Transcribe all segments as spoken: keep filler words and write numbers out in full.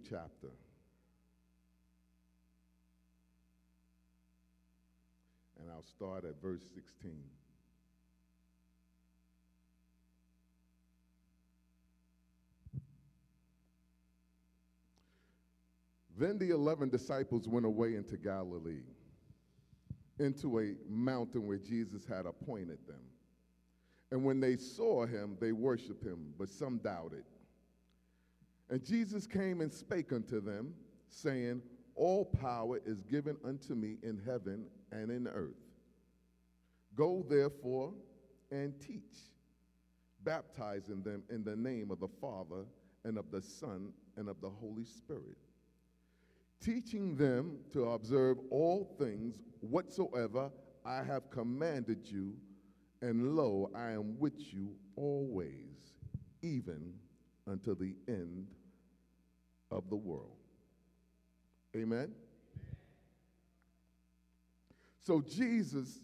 chapter. And I'll start at verse sixteen. Then the eleven disciples went away into Galilee, into a mountain where Jesus had appointed them. And when they saw him, they worshiped him, but some doubted. And Jesus came and spake unto them, saying, All power is given unto me in heaven and in earth. Go therefore and teach, baptizing them in the name of the Father and of the Son and of the Holy Spirit, teaching them to observe all things whatsoever I have commanded you, and lo, I am with you always, even unto the end of the world. Amen? So Jesus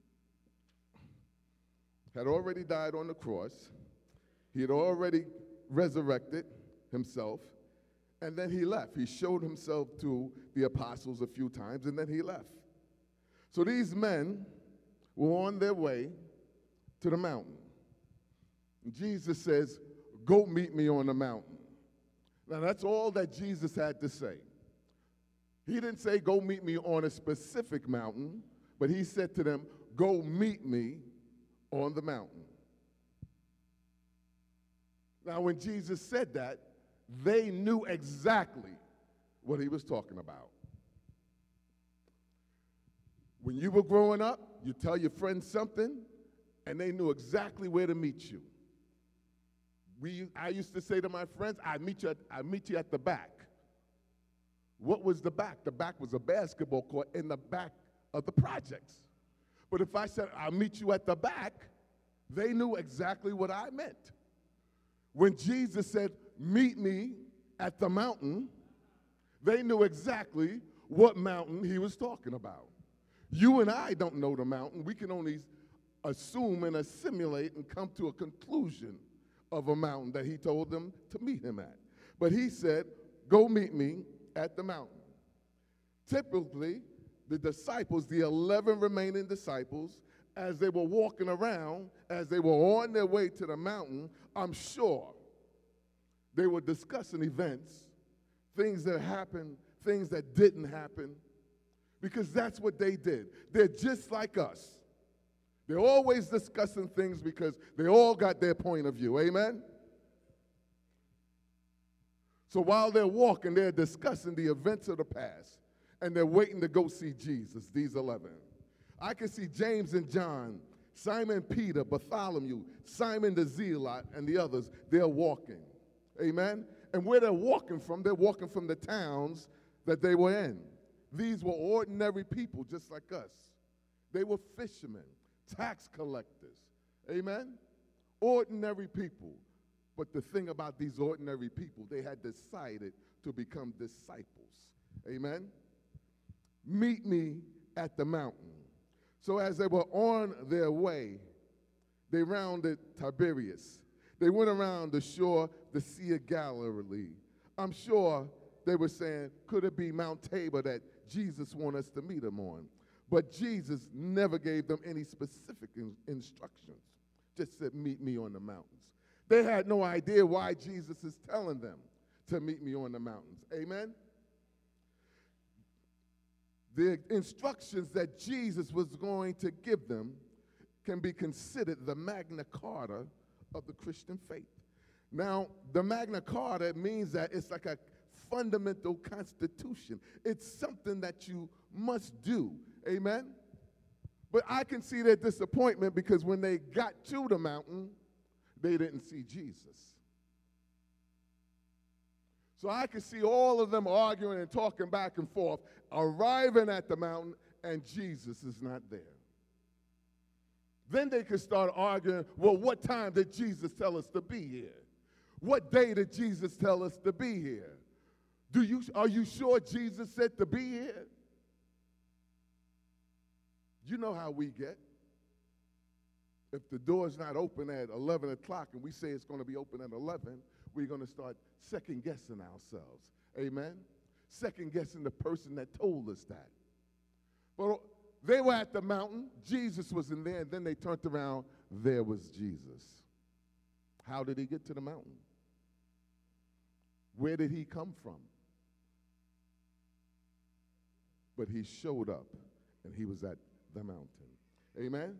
had already died on the cross. He had already resurrected himself. And then he left. He showed himself to the apostles a few times, and then he left. So these men were on their way to the mountain. And Jesus says, Go meet me on the mountain. Now that's all that Jesus had to say. He didn't say, Go meet me on a specific mountain, but he said to them, Go meet me on the mountain. Now when Jesus said that, they knew exactly what he was talking about. When you were growing up, you tell your friends something, and they knew exactly where to meet you. We, I used to say to my friends, I meet you at, I meet you at the back. What was the back? The back was a basketball court in the back of the projects. But if I said, I'll meet you at the back, they knew exactly what I meant. When Jesus said, meet me at the mountain, they knew exactly what mountain he was talking about. You and I don't know the mountain. We can only assume and assimilate and come to a conclusion of a mountain that he told them to meet him at. But he said, Go meet me at the mountain. Typically, the disciples, the eleven remaining disciples, as they were walking around, as they were on their way to the mountain, I'm sure they were discussing events, things that happened, things that didn't happen, because that's what they did. They're just like us. They're always discussing things because they all got their point of view. Amen? So while they're walking, they're discussing the events of the past, and they're waiting to go see Jesus, these eleven. I can see James and John, Simon Peter, Bartholomew, Simon the Zealot, and the others. They're walking. Amen? And where they're walking from, they're walking from the towns that they were in. These were ordinary people just like us. They were fishermen, tax collectors. Amen? Ordinary people. But the thing about these ordinary people, they had decided to become disciples. Amen? Meet me at the mountain. So as they were on their way, they rounded Tiberias. They went around the shore, the Sea of Galilee. I'm sure they were saying, could it be Mount Tabor that Jesus wanted us to meet him on? But Jesus never gave them any specific in- instructions. Just said, meet me on the mountains. They had no idea why Jesus is telling them to meet me on the mountains. Amen? The instructions that Jesus was going to give them can be considered the Magna Carta of the Christian faith. Now, the Magna Carta means that it's like a fundamental constitution. It's something that you must do. Amen? But I can see their disappointment because when they got to the mountain, they didn't see Jesus. So I can see all of them arguing and talking back and forth, arriving at the mountain, and Jesus is not there. Then they could start arguing, well, what time did Jesus tell us to be here? What day did Jesus tell us to be here? Do you, are you sure Jesus said to be here? You know how we get. If the door's not open at eleven o'clock and we say it's going to be open at eleven, we're going to start second-guessing ourselves. Amen? Second guessing the person that told us that. But they were at the mountain. Jesus was in there, and then they turned around. There was Jesus. How did he get to the mountain? Where did he come from? But he showed up, and he was at the mountain. Amen?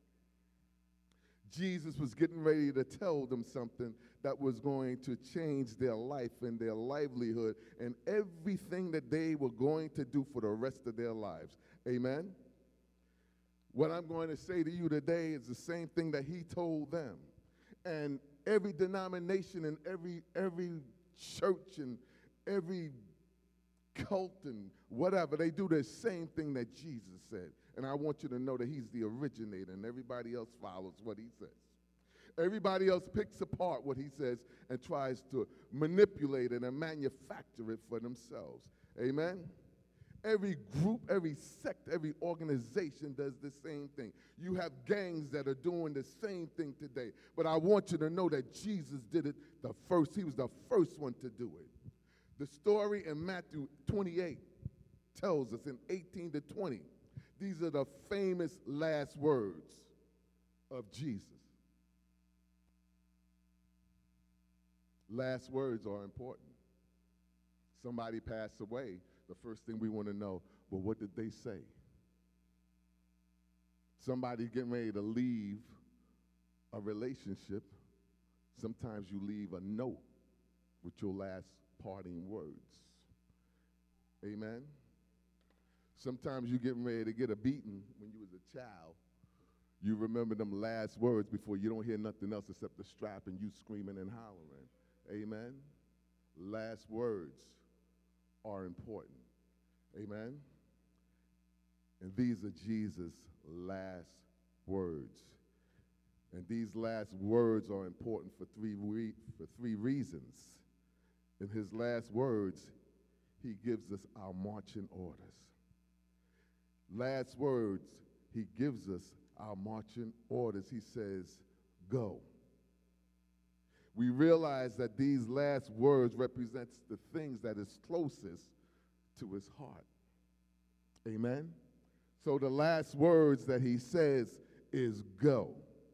Jesus was getting ready to tell them something that was going to change their life and their livelihood and everything that they were going to do for the rest of their lives. Amen? What I'm going to say to you today is the same thing that he told them. And every denomination and every every church and every cult and whatever, they do the same thing that Jesus said. And I want you to know that he's the originator and everybody else follows what he says. Everybody else picks apart what he says and tries to manipulate it and manufacture it for themselves. Amen? Every group, every sect, every organization does the same thing. You have gangs that are doing the same thing today. But I want you to know that Jesus did it the first. He was the first one to do it. The story in Matthew twenty-eight tells us in eighteen to twenty, these are the famous last words of Jesus. Last words are important. Somebody passed away. The first thing we want to know, well, what did they say? Somebody getting ready to leave a relationship. Sometimes you leave a note with your last parting words. Amen? Sometimes you getting ready to get a beating when you was a child. You remember them last words before you don't hear nothing else except the strap and you screaming and hollering. Amen? Last words are important. Amen? And these are Jesus' last words. And these last words are important for three, re- for three reasons. In his last words, he gives us our marching orders. Last words, he gives us our marching orders. He says, go. We realize that these last words represents the things that is closest to his heart. Amen? So the last words that he says is go.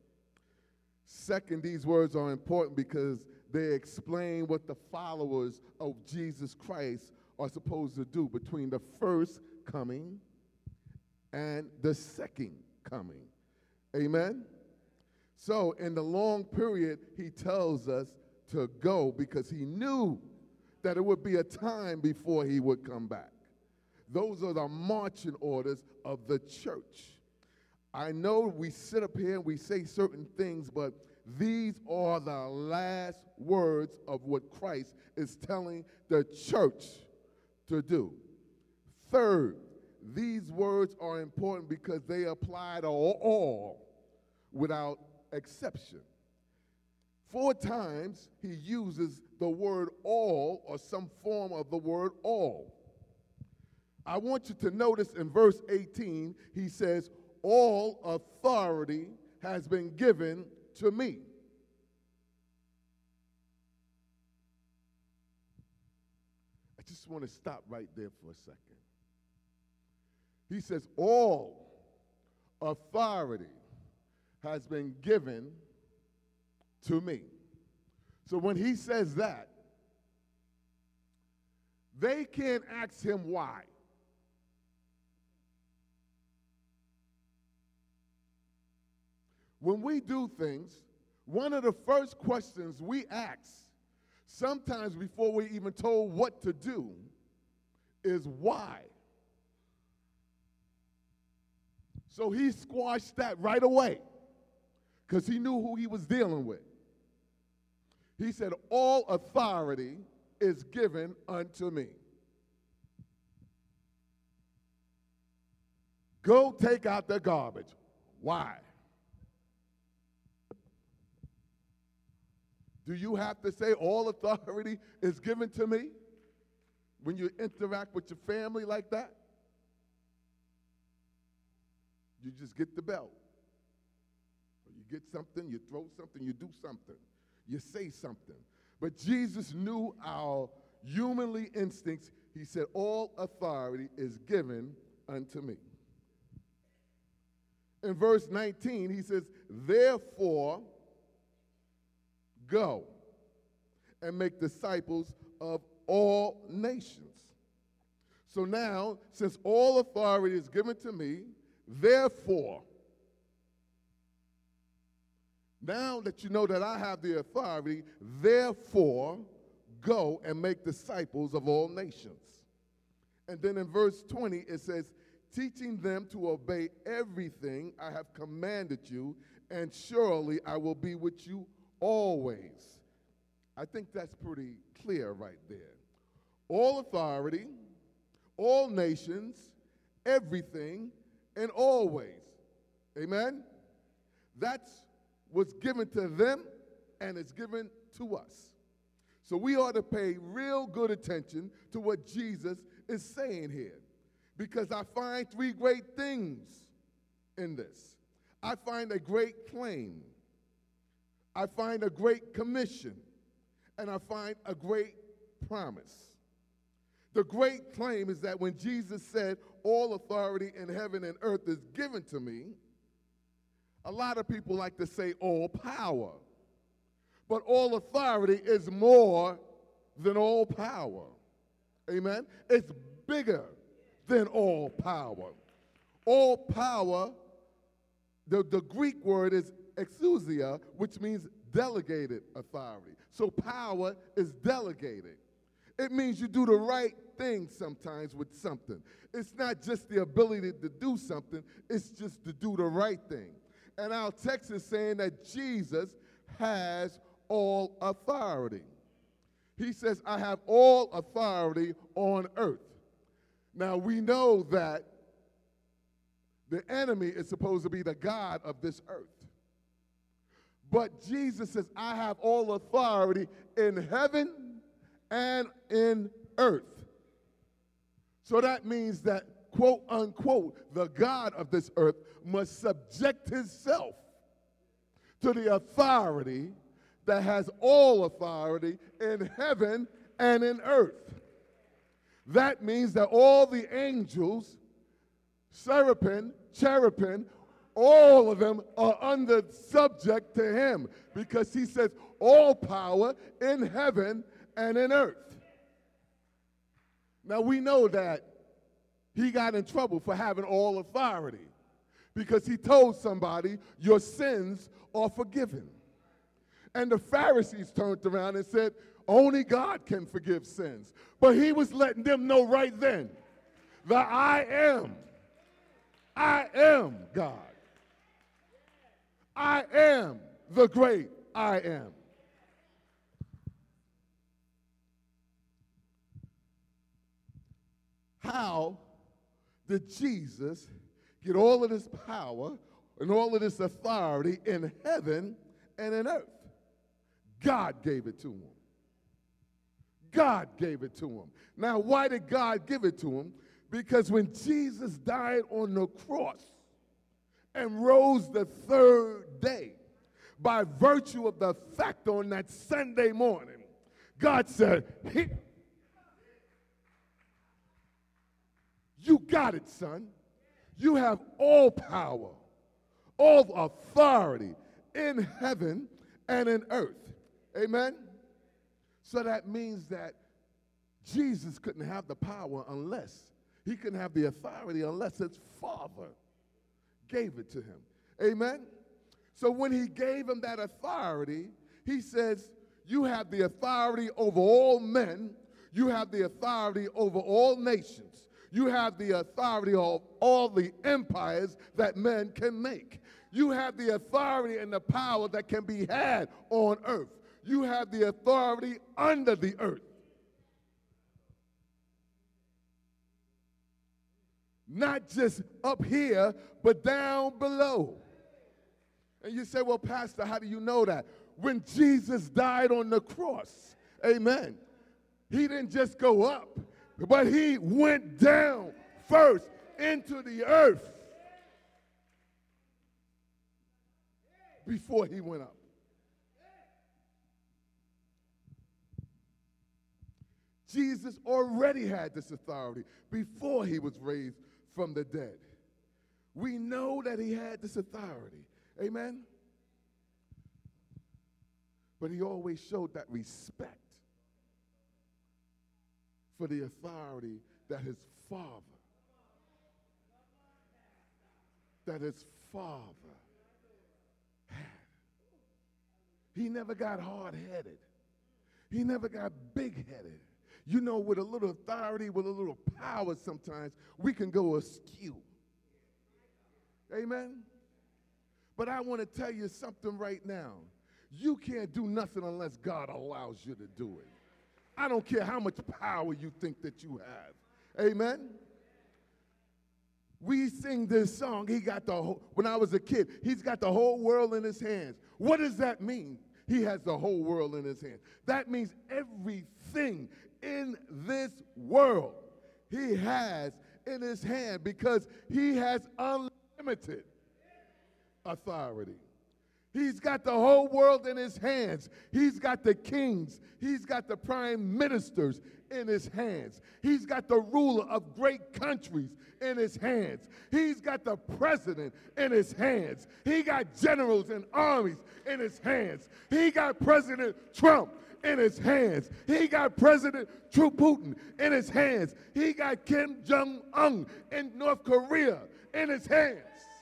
Second, these words are important because they explain what the followers of Jesus Christ are supposed to do between the first coming and the second coming. Amen? So in the long period, he tells us to go because he knew that it would be a time before he would come back. Those are the marching orders of the church. I know we sit up here and we say certain things, but these are the last words of what Christ is telling the church to do. Third, these words are important because they apply to all without exception. Four times he uses the word all or some form of the word all. I want you to notice in verse eighteen, he says, all authority has been given to me. I just want to stop right there for a second. He says, all authority has been given to me. So when he says that, they can't ask him why. When we do things, one of the first questions we ask, sometimes before we even told what to do, is why. So he squashed that right away because he knew who he was dealing with. He said, all authority is given unto me. Go take out the garbage. Why? Do you have to say all authority is given to me when you interact with your family like that? You just get the belt. Or you get something, you throw something, you do something. You say something. But Jesus knew our humanly instincts, he said, all authority is given unto me. In verse nineteen, he says, therefore, go and make disciples of all nations. So now, since all authority is given to me, therefore, now that you know that I have the authority, therefore, go and make disciples of all nations. And then in verse twenty, it says, teaching them to obey everything I have commanded you, and surely I will be with you always. I think that's pretty clear right there. All authority, all nations, everything, and always. Amen? That's what's given to them, and it's given to us. So we ought to pay real good attention to what Jesus is saying here, because I find three great things in this. I find a great claim, I find a great commission, and I find a great promise. The great claim is that when Jesus said, all authority in heaven and earth is given to me, a lot of people like to say all power. But all authority is more than all power. Amen? It's bigger than all power. All power, the, the Greek word is exousia, which means delegated authority. So power is delegated. It means you do the right thing sometimes with something. It's not just the ability to do something, it's just to do the right thing. And our text is saying that Jesus has all authority. He says, I have all authority on earth. Now, we know that the enemy is supposed to be the God of this earth. But Jesus says, I have all authority in heaven and in earth. So that means that, quote unquote, the God of this earth must subject himself to the authority that has all authority in heaven and in earth. That means that all the angels, seraphim, cherubim, all of them are under subject to him, because he says all power in heaven and in earth. Now we know that he got in trouble for having all authority, because he told somebody, your sins are forgiven. And the Pharisees turned around and said, only God can forgive sins. But he was letting them know right then that I am, I am God. I am the great I am. How did Jesus get all of this power and all of this authority in heaven and in earth? God gave it to him. God gave it to him. Now, why did God give it to him? Because when Jesus died on the cross and rose the third day, by virtue of the fact on that Sunday morning, God said, here, you got it, son. You have all power, all authority in heaven and in earth. Amen? So that means that Jesus couldn't have the power unless, he couldn't have the authority unless his Father gave it to him. Amen? So when he gave him that authority, he says, you have the authority over all men, you have the authority over all nations, you have the authority of all the empires that men can make. You have the authority and the power that can be had on earth. You have the authority under the earth. Not just up here, but down below. And you say, well, Pastor, how do you know that? When Jesus died on the cross, amen, he didn't just go up, but he went down first into the earth before he went up. Jesus already had this authority before he was raised from the dead. We know that he had this authority. Amen? But he always showed that respect for the authority that his father, that his father had. He never got hard-headed. He never got big-headed. You know, with a little authority, with a little power sometimes, we can go askew. Amen? But I want to tell you something right now. You can't do nothing unless God allows you to do it. I don't care how much power you think that you have. Amen? We sing this song, he got the whole, when I was a kid, he's got the whole world in his hands. What does that mean? He has the whole world in his hands. That means everything in this world he has in his hand because he has unlimited authority. He's got the whole world in his hands. He's got the kings. He's got the prime ministers in his hands. He's got the ruler of great countries in his hands. He's got the president in his hands. He got generals and armies in his hands. He got President Trump in his hands. He got President Putin in his hands. He got Kim Jong-un in North Korea in his hands.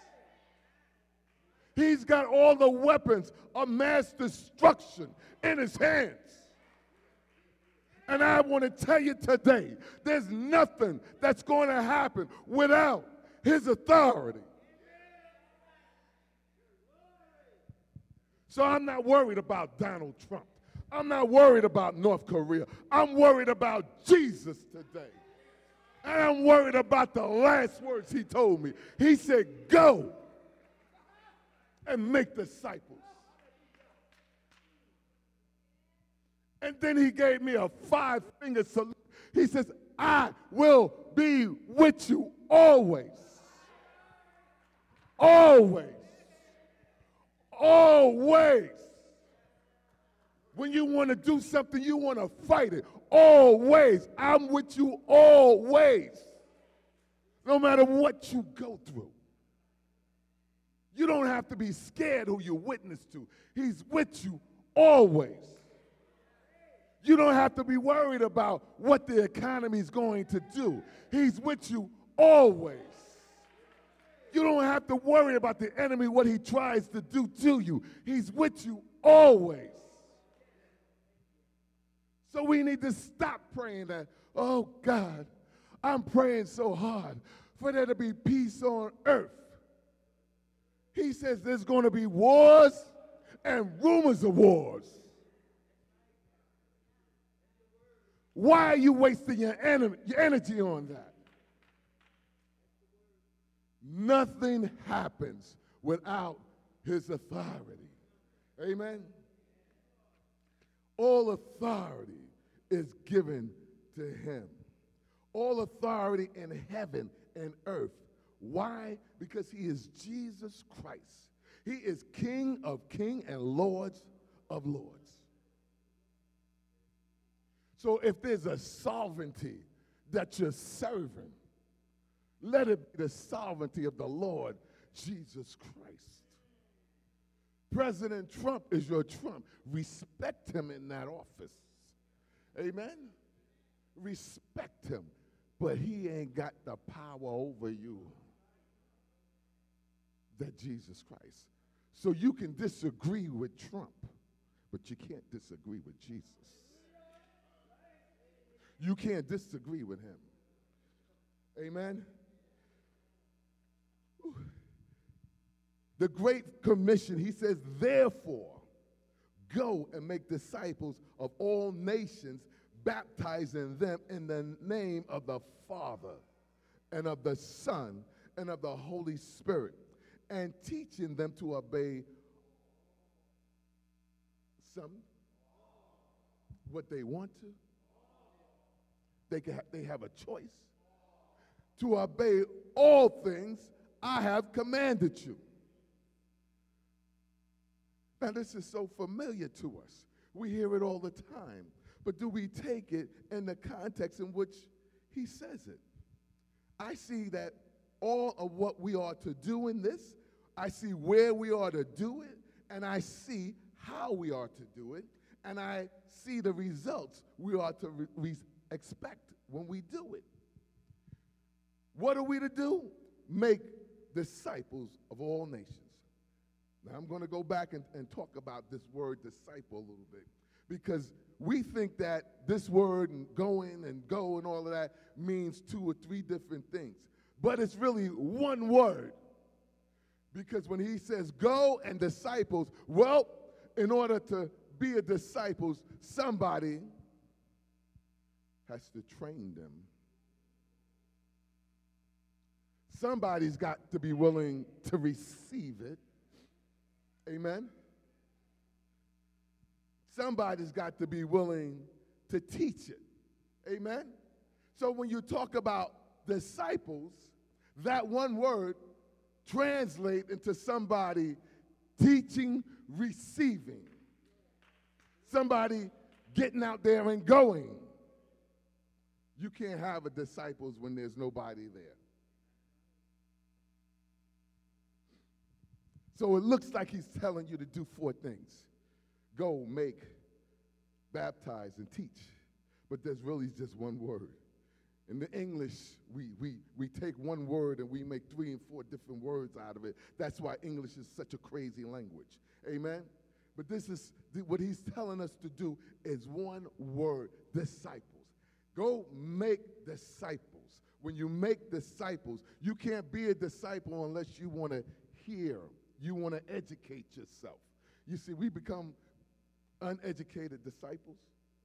He's got all the weapons of mass destruction in his hands. And I want to tell you today, there's nothing that's going to happen without his authority. So I'm not worried about Donald Trump. I'm not worried about North Korea. I'm worried about Jesus today. And I'm worried about the last words he told me. He said, go and make disciples. And then he gave me a five-finger salute. He says, I will be with you always. Always. Always. When you want to do something, you want to fight it. Always. I'm with you always. No matter what you go through. You don't have to be scared who you witness to. He's with you always. You don't have to be worried about what the economy is going to do. He's with you always. You don't have to worry about the enemy, what he tries to do to you. He's with you always. So we need to stop praying that, oh God, I'm praying so hard for there to be peace on earth. He says there's going to be wars and rumors of wars. Why are you wasting your, en- your energy on that? Nothing happens without his authority. Amen? All authority is given to him. All authority in heaven and earth. Why? Because he is Jesus Christ. He is King of kings and Lords of lords. So if there's a sovereignty that you're serving, let it be the sovereignty of the Lord Jesus Christ. President Trump is your Trump. Respect him in that office. Amen? Respect him. But he ain't got the power over you that Jesus Christ. So you can disagree with Trump, but you can't disagree with Jesus. You can't disagree with him. Amen? The Great Commission, he says, therefore, go and make disciples of all nations, baptizing them in the name of the Father and of the Son and of the Holy Spirit, and teaching them to obey some, what they want to. They, can ha- they have a choice to obey all things I have commanded you. Now, this is so familiar to us. We hear it all the time. but do we take it in the context in which he says it? I see that all of what we are to do in this, I see where we are to do it, and I see how we are to do it, and I see the results we are to re- re- expect when we do it. What are we to do? Make disciples of all nations. Now I'm going to go back and, and talk about this word disciple a little bit, because we think that this word and going and go and all of that means two or three different things. But it's really one word. Because when he says go and disciples, well, in order to be a disciple, somebody has to train them. Somebody's got to be willing to receive it. Amen? Somebody's got to be willing to teach it. Amen? So when you talk about disciples, that one word translate into somebody teaching, receiving. Somebody getting out there and going. You can't have a disciples when there's nobody there. So it looks like he's telling you to do four things. Go, make, baptize, and teach. But there's really just one word. In the English, we, we, we take one word and we make three and four different words out of it. That's why English is such a crazy language. Amen? But this is, what he's telling us to do is one word, disciples. Go make disciples. When you make disciples, you can't be a disciple unless you want to hear. You want to educate yourself. You see, we become uneducated disciples.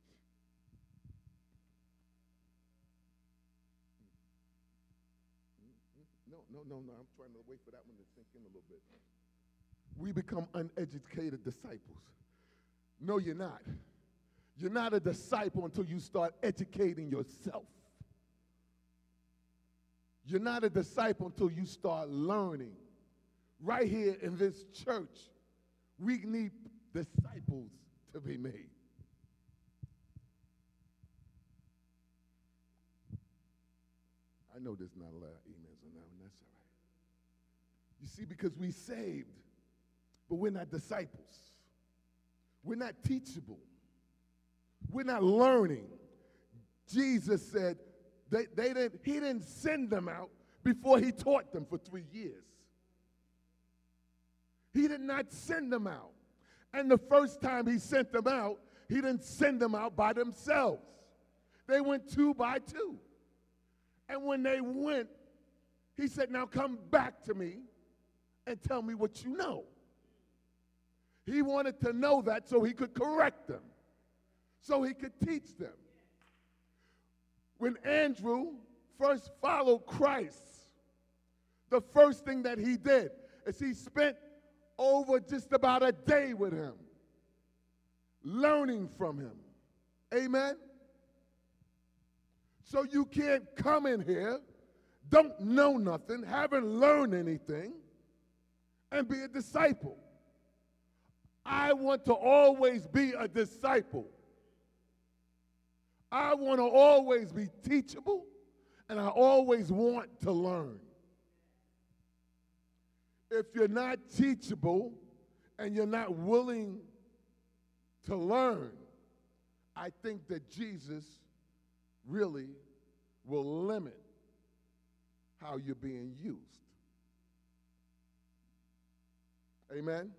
No, no, no, no. I'm trying to wait for that one to sink in a little bit. We become uneducated disciples. No, you're not. You're not a disciple until you start educating yourself. You're not a disciple until you start learning. Right here in this church, we need disciples to be made. I know there's not a lot of emails on that one. That's all right. You see, because we saved, but we're not disciples. We're not teachable. We're not learning. Jesus said they, they didn't, he didn't send them out before he taught them for three years. He did not send them out. And the first time he sent them out, he didn't send them out by themselves. They went two by two. And when they went, he said, now come back to me and tell me what you know. He wanted to know that so he could correct them, so he could teach them. When Andrew first followed Christ, the first thing that he did is he spent over just about a day with him, learning from him. Amen? So you can't come in here, don't know nothing, haven't learned anything, and be a disciple. I want to always be a disciple. I want to always be teachable, and I always want to learn. If you're not teachable and you're not willing to learn, I think that Jesus really will limit how you're being used. Amen?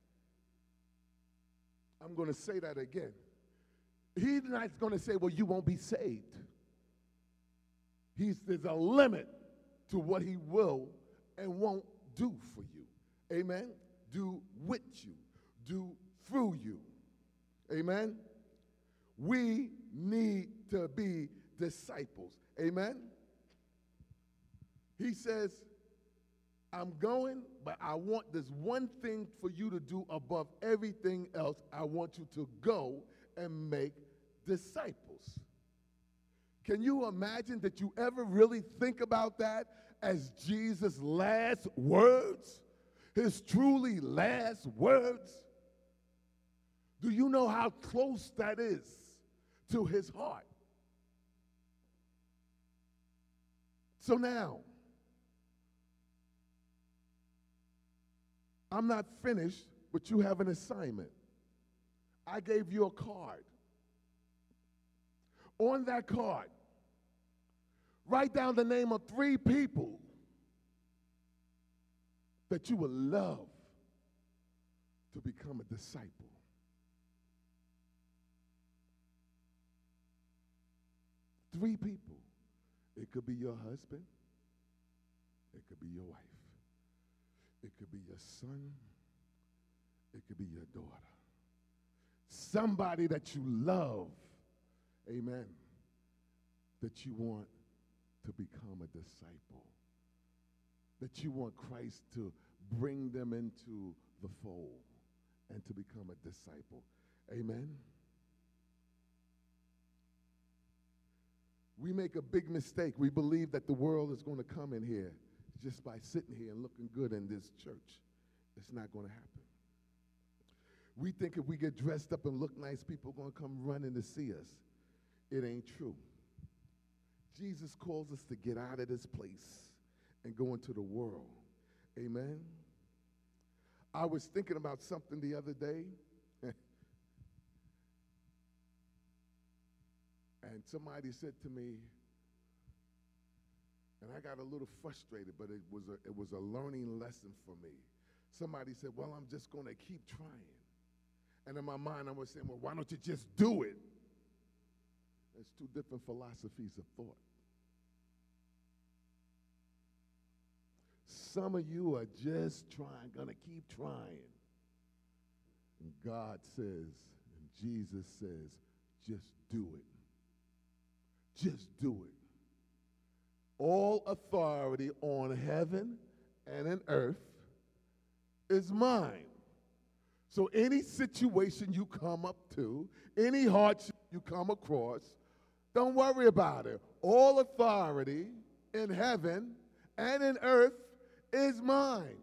I'm going to say that again. He's not going to say, well, you won't be saved. He's, there's a limit to what he will and won't do for you. Amen? Do with you. Do through you. Amen? We need to be disciples. Amen? He says, I'm going, but I want this one thing for you to do above everything else. I want you to go and make disciples. Can you imagine that you ever really think about that as Jesus' last words? His truly last words? Do you know how close that is to his heart. So now, I'm not finished, but you have an assignment. I gave you a card. On that card, write down the name of three people that you would love to become a disciple. Three people. It could be your husband. It could be your wife. It could be your son. It could be your daughter. Somebody that you love, amen, that you want to become a disciple, that you want Christ to bring them into the fold and to become a disciple. Amen. We make a big mistake. We believe that the world is going to come in here just by sitting here and looking good in this church. It's not going to happen. We think if we get dressed up and look nice, people are going to come running to see us. It ain't true. Jesus calls us to get out of this place and go into the world. Amen. I was thinking about something the other day. And somebody said to me, and I got a little frustrated, but it was a, it was a learning lesson for me. Somebody said, well, I'm just going to keep trying. And in my mind, I was saying, well, why don't you just do it? There's two different philosophies of thought. Some of you are just trying, going to keep trying. And God says, and Jesus says, just do it. Just do it. All authority on heaven and in earth is mine. So any situation you come up to, any hardship you come across, don't worry about it. All authority in heaven and in earth is mine.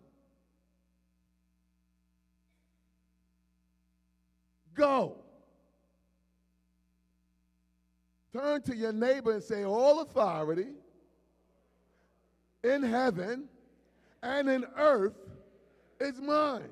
Go. Turn to your neighbor and say, all authority in heaven and in earth is mine.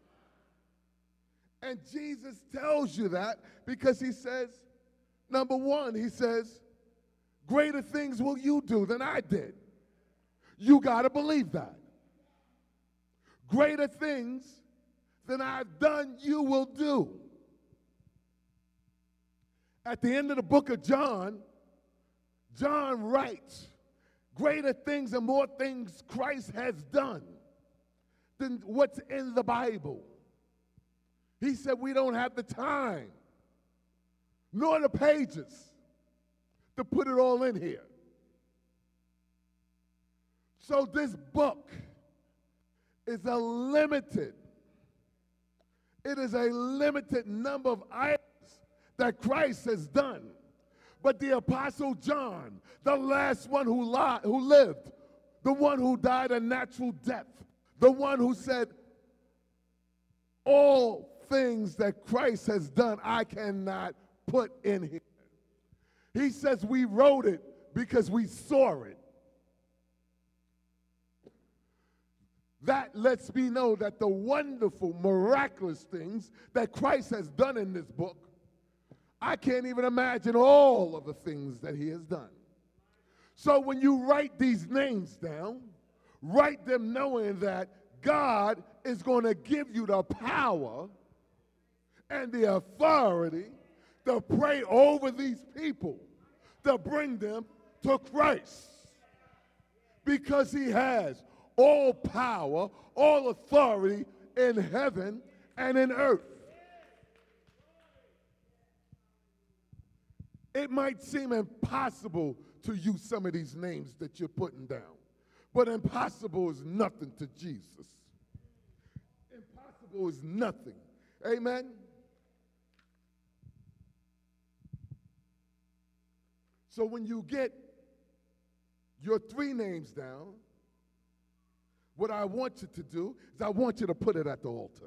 And Jesus tells you that because he says, number one, he says, greater things will you do than I did. You got to believe that. Greater things than I've done, you will do. At the end of the book of John, John writes, greater things and more things Christ has done than what's in the Bible. He said we don't have the time, nor the pages, to put it all in here. So this book is a limited, it is a limited number of items that Christ has done. But the Apostle John, the last one who, li- who lived, the one who died a natural death, the one who said, all things that Christ has done, I cannot put in here. He says we wrote it because we saw it. That lets me know that the wonderful, miraculous things that Christ has done in this book, I can't even imagine all of the things that he has done. So when you write these names down, write them knowing that God is going to give you the power and the authority to pray over these people, to bring them to Christ. Because he has all power, all authority in heaven and in earth. It might seem impossible to use some of these names that you're putting down, but impossible is nothing to Jesus. Impossible is nothing. Amen? So when you get your three names down, what I want you to do is I want you to put it at the altar.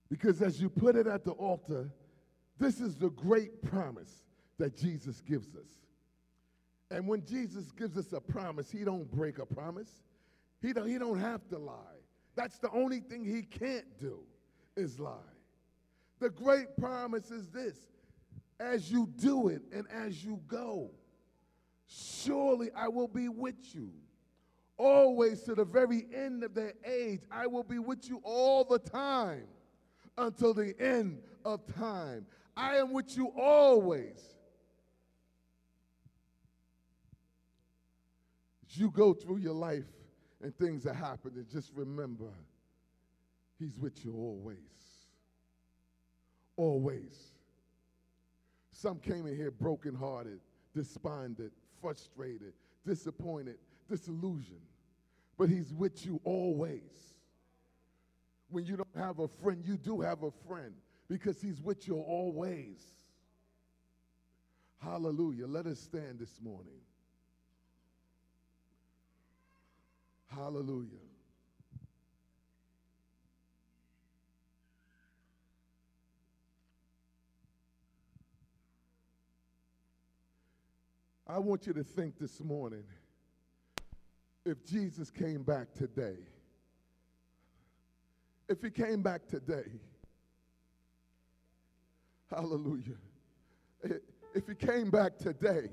Because as you put it at the altar, this is the great promise that Jesus gives us. And when Jesus gives us a promise, he don't break a promise. He don't, he don't have to lie. That's the only thing he can't do is lie. The great promise is this: as you do it and as you go, surely I will be with you. Always to the very end of their age, I will be with you all the time until the end of time. I am with you always. As you go through your life and things are happening, just remember, he's with you always. Always. Some came in here brokenhearted, despondent, frustrated, disappointed, disillusioned. But he's with you always. When you don't have a friend, you do have a friend because he's with you always. Hallelujah. Let us stand this morning. Hallelujah. I want you to think this morning, if Jesus came back today, if he came back today, hallelujah, if he came back today,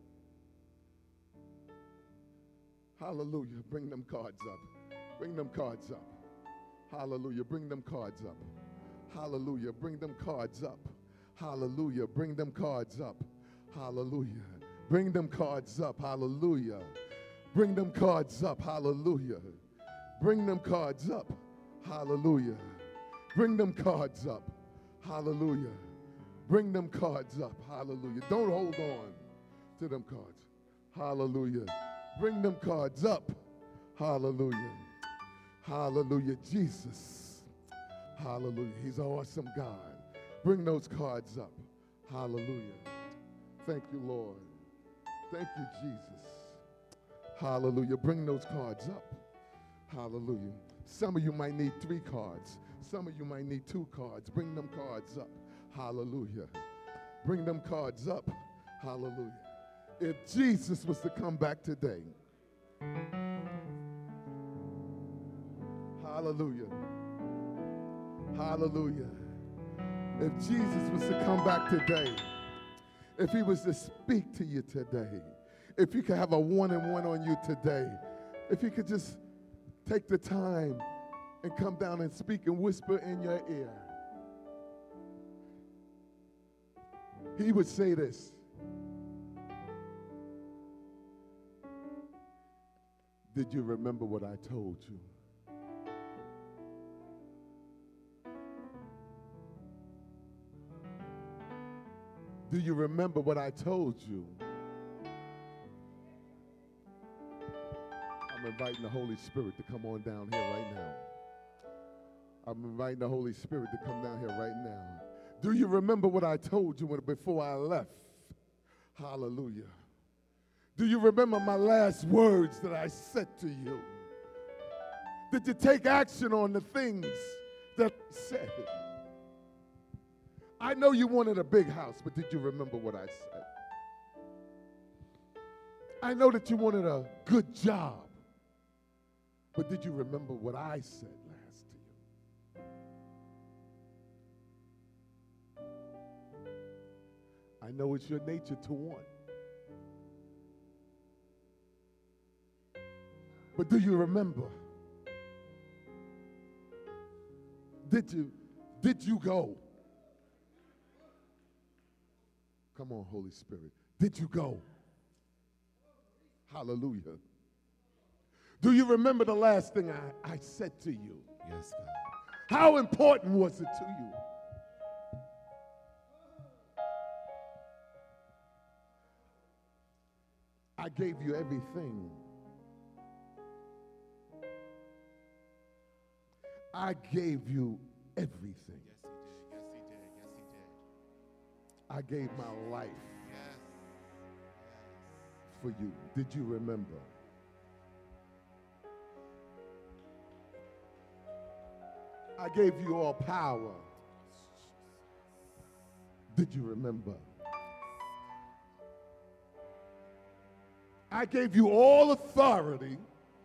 hallelujah, bring them cards up, bring them cards up, hallelujah, bring them cards up, hallelujah, bring them cards up, hallelujah, bring them cards up, hallelujah, bring them cards up, hallelujah, bring them cards up, hallelujah, bring them cards up, hallelujah, bring them cards up, hallelujah, bring them cards up, hallelujah, don't hold on to them cards, hallelujah, bring them cards up, hallelujah, hallelujah, Jesus, hallelujah, he's an awesome God, bring those cards up, hallelujah, thank you, Lord, thank you, Jesus, hallelujah, bring those cards up, hallelujah. Some of you might need three cards. Some of you might need two cards. Bring them cards up. Hallelujah. Bring them cards up. Hallelujah. If Jesus was to come back today, hallelujah. Hallelujah. If Jesus was to come back today, if he was to speak to you today, if he could have a one-on-one on you today, if he could just take the time and come down and speak and whisper in your ear, he would say this: did you remember what I told you? Do you remember what I told you? I'm inviting the Holy Spirit to come on down here right now. I'm inviting the Holy Spirit to come down here right now. Do you remember what I told you when, before I left? Hallelujah. Do you remember my last words that I said to you? Did you take action on the things that I said? I know you wanted a big house, but did you remember what I said? I know that you wanted a good job, but did you remember what I said last to you? I know it's your nature to want. But do you remember? Did you, did you go? Come on, Holy Spirit. Did you go? Hallelujah. Do you remember the last thing I, I said to you? Yes, God. How important was it to you? I gave you everything. I gave you everything. Yes, he did. Yes, he did. Yes, he did. I gave my life Yes. for you. Did you remember? I gave you all power. Did you remember? I gave you all authority.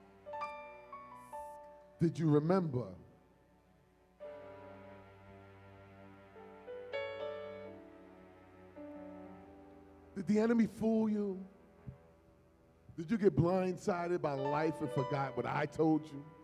Did you remember? Did the enemy fool you? Did you get blindsided by life and forgot what I told you?